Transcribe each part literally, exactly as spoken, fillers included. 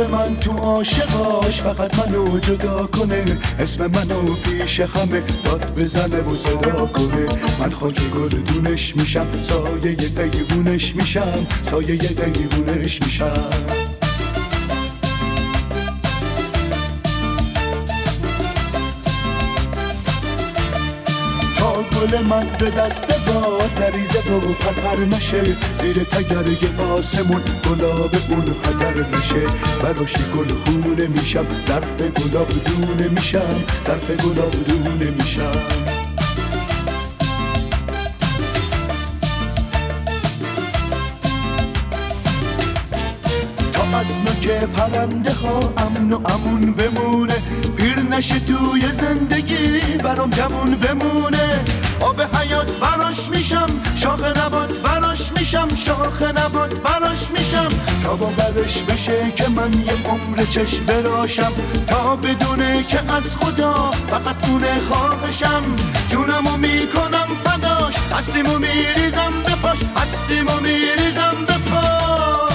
گل من تو عاشقاش فقط منو جدا کنه، اسم منو پیش همه داد بزنه و صدا کنه. من خاک گل دونش میشم، سایه دیوونش میشم، سایه دیوونش میشم. گل من به دست باد نریزه و پرپر نشه، زیر تگرگ آسمون گلاب اون هدر نشه. براشی گل خونه میشم، ظرف گلاب دونه میشم، ظرف گلاب دونه میشم. از نوک پرنده ها امن و امون بمونه، پیر نشه توی زندگی برام جوون بمونه. آب حیات براش میشم، شاخ نبات براش میشم، شاخ نبات براش میشم. تا باورش بشه که من یه عمر چشم براشم، تا بدونه که از خدا فقط اونه خواهشم. جونمو میکنم فداش، هستیمو میریزم به پاش، هستیمو میریزم به پاش.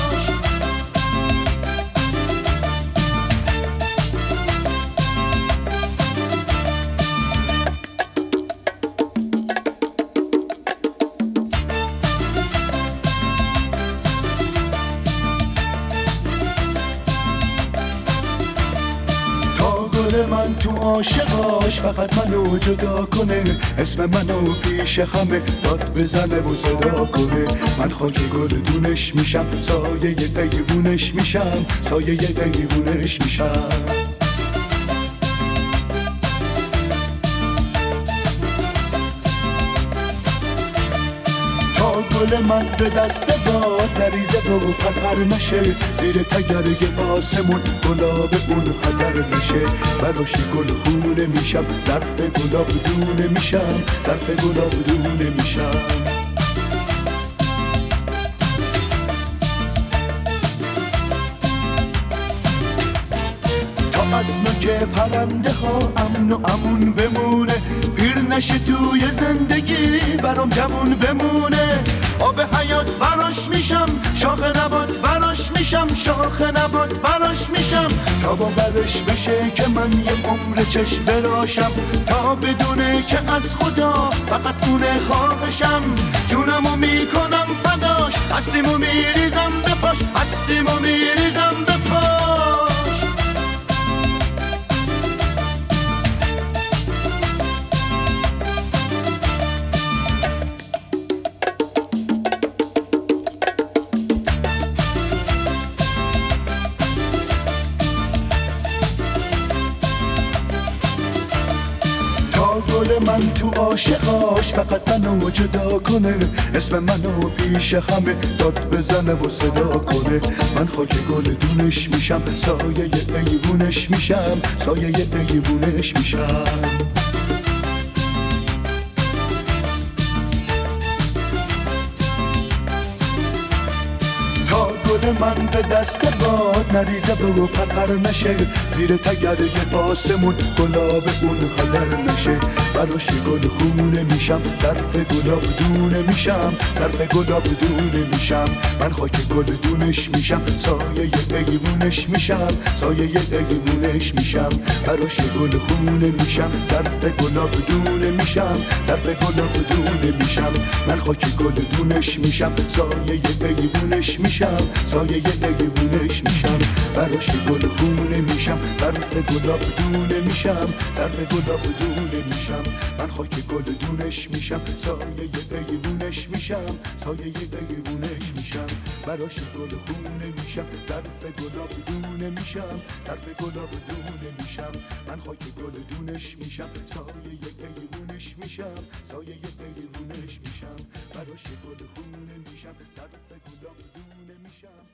من تو عاشقاش فقط منو جدا کنه، اسم منو پیش همه داد بزنه و صدا کنه. من خاک گل دونش میشم، سایه دیوونش میشم، سایه دیوونش میشم. گل من به دست باد نریزه و پرپر نشه، زیر تگرگ آسمون گلاب اون هدر نشه. براشی گل خونه میشم، ظرف گلاب دونه میشم، ظرف گلاب دونه میشم. از نوک پرنده ها امن و امون بمونه، پیر نشه توی زندگی برام جوون بمونه. آب حیات براش میشم، شاخ نبات براش میشم، شاخ نبات براش میشم. تا باورش بشه که من یه عمر چشم براشم، تا بدونه که از خدا فقط اونه خواهشم. جونمو میکنم فداش، هستیمو میریزم به پاش، هستیمو میریزم به پاش. گل من تو عاشقاش فقط منو جدا کنه، اسم منو پیش همه داد بزنه و صدا کنه. من خاک گل دونش میشم، سایه دیوونش میشم، سایه دیوونش میشم. گل من به دست باد نریزه و پرپر نشه، زیر تگرگ آسمون گلاب اون هدر نشه. براشی گل خونه میشم، ظرف گلاب دونه میشم، ظرف گلاب دونه میشم. من خاک گل دونش میشم، سایه دیوونش میشم، سایه دیوونش میشم. براشی گل خونه میشم، ظرف گلاب دونه میشم، ظرف گلاب دونه میشم. من خاک گل دونش میشم، سایه دیوونش میشم، سایه دیوونش میشم. براش گل خونه میشم، ظرف گلاب دونه میشم، ظرف گلاب دونه میشم. من خاک گل دونش میشم، سایه دیوونش میشم، سایه دیوونش میشم. براش گل خونه میشم، ظرف گلاب دونه میشم، ظرف گلاب دونه میشم. من خاک گل دونش میشم، سایه دیوونش میشم، سایه دیوونش میشم. براش گل خونه میشم، ظرف گلاب دونه میشم.